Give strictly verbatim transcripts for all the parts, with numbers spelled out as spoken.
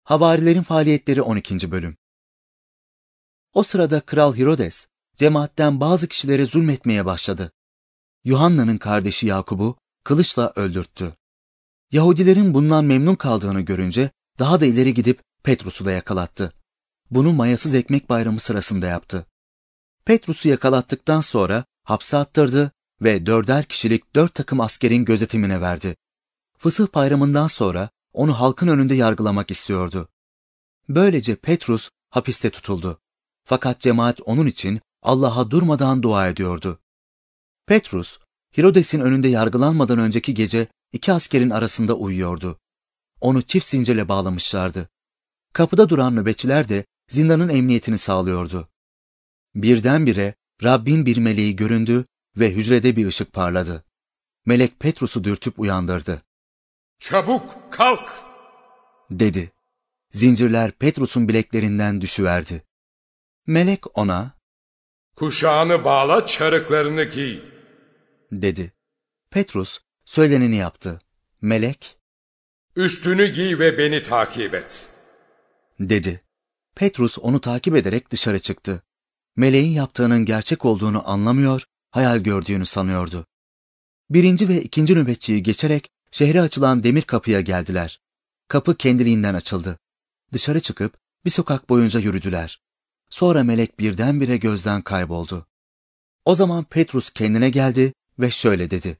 Havarilerin faaliyetleri on ikinci bölüm. O sırada Kral Hirodes, cemaatten bazı kişilere zulmetmeye başladı. Yuhanna'nın kardeşi Yakub'u kılıçla öldürttü. Yahudilerin bundan memnun kaldığını görünce daha da ileri gidip Petrus'u da yakalattı. Bunu mayasız ekmek bayramı sırasında yaptı. Petrus'u yakalattıktan sonra hapse attırdı ve dörder kişilik dört takım askerin gözetimine verdi. Fısıh bayramından sonra onu halkın önünde yargılamak istiyordu. Böylece Petrus hapiste tutuldu. Fakat cemaat onun için Allah'a durmadan dua ediyordu. Petrus, Hirodes'in önünde yargılanmadan önceki gece iki askerin arasında uyuyordu. Onu çift zincirle bağlamışlardı. Kapıda duran nöbetçiler de zindanın emniyetini sağlıyordu. Birdenbire Rabbin bir meleği göründü ve hücrede bir ışık parladı. Melek Petrus'u dürtüp uyandırdı. "Çabuk kalk!" dedi. Zincirler Petrus'un bileklerinden düşüverdi. Melek ona, "Kuşağını bağla, çarıklarını giy," dedi. Petrus söyleneni yaptı. Melek, "Üstünü giy ve beni takip et," dedi. Petrus onu takip ederek dışarı çıktı. Meleğin yaptığının gerçek olduğunu anlamıyor, hayal gördüğünü sanıyordu. Birinci ve ikinci nöbetçiyi geçerek şehre açılan demir kapıya geldiler. Kapı kendiliğinden açıldı. Dışarı çıkıp bir sokak boyunca yürüdüler. Sonra melek birdenbire gözden kayboldu. O zaman Petrus kendine geldi ve şöyle dedi.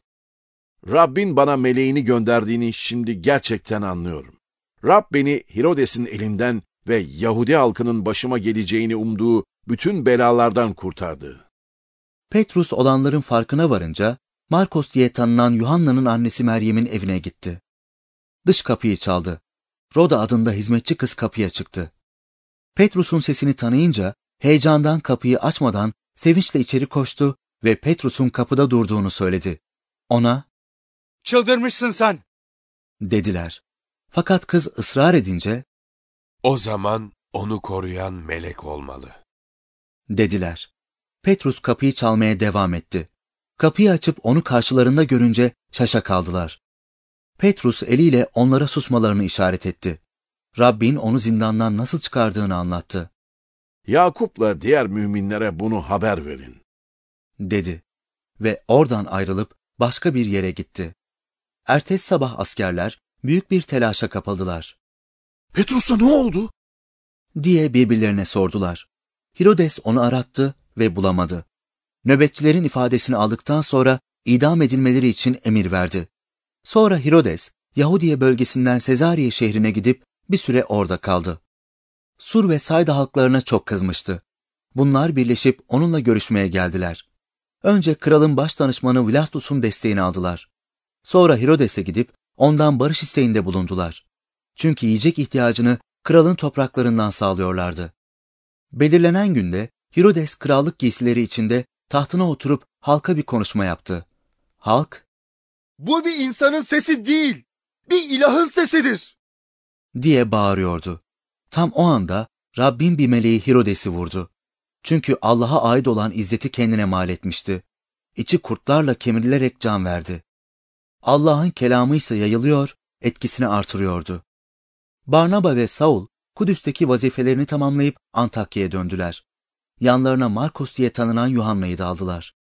Rabbin bana meleğini gönderdiğini şimdi gerçekten anlıyorum. Rab beni Hirodes'in elinden ve Yahudi halkının başıma geleceğini umduğu bütün belalardan kurtardı. Petrus olanların farkına varınca Markos diye tanınan Yuhanna'nın annesi Meryem'in evine gitti. Dış kapıyı çaldı. Roda adında hizmetçi kız kapıya çıktı. Petrus'un sesini tanıyınca heyecandan kapıyı açmadan sevinçle içeri koştu ve Petrus'un kapıda durduğunu söyledi. Ona, "Çıldırmışsın sen," dediler. Fakat kız ısrar edince, "O zaman onu koruyan melek olmalı," dediler. Petrus kapıyı çalmaya devam etti. Kapıyı açıp onu karşılarında görünce şaşa kaldılar. Petrus eliyle onlara susmalarını işaret etti. Rabbin onu zindandan nasıl çıkardığını anlattı. Yakup'la diğer müminlere bunu haber verin, dedi ve oradan ayrılıp başka bir yere gitti. Ertesi sabah askerler büyük bir telaşa kapıldılar. "Petrus'a ne oldu?" diye birbirlerine sordular. Hirodes onu arattı ve bulamadı. Nöbetçilerin ifadesini aldıktan sonra idam edilmeleri için emir verdi. Sonra Hirodes, Yahudiye bölgesinden Sezariye şehrine gidip bir süre orada kaldı. Sur ve Sayda halklarına çok kızmıştı. Bunlar birleşip onunla görüşmeye geldiler. Önce kralın başdanışmanı Vlastus'un desteğini aldılar. Sonra Hirodes'e gidip ondan barış isteğinde bulundular. Çünkü yiyecek ihtiyacını kralın topraklarından sağlıyorlardı. Belirlenen günde Hirodes krallık giysileri içinde tahtına oturup halka bir konuşma yaptı. Halk, "Bu bir insanın sesi değil, bir ilahın sesidir," diye bağırıyordu. Tam o anda Rabbin bir meleği Hirodes'i vurdu. Çünkü Allah'a ait olan izzeti kendine mal etmişti. İçi kurtlarla kemirilerek can verdi. Allah'ın kelamı ise yayılıyor, etkisini artırıyordu. Barnaba ve Saul, Kudüs'teki vazifelerini tamamlayıp Antakya'ya döndüler. Yanlarına Markos diye tanınan Yuhanna'yı da aldılar.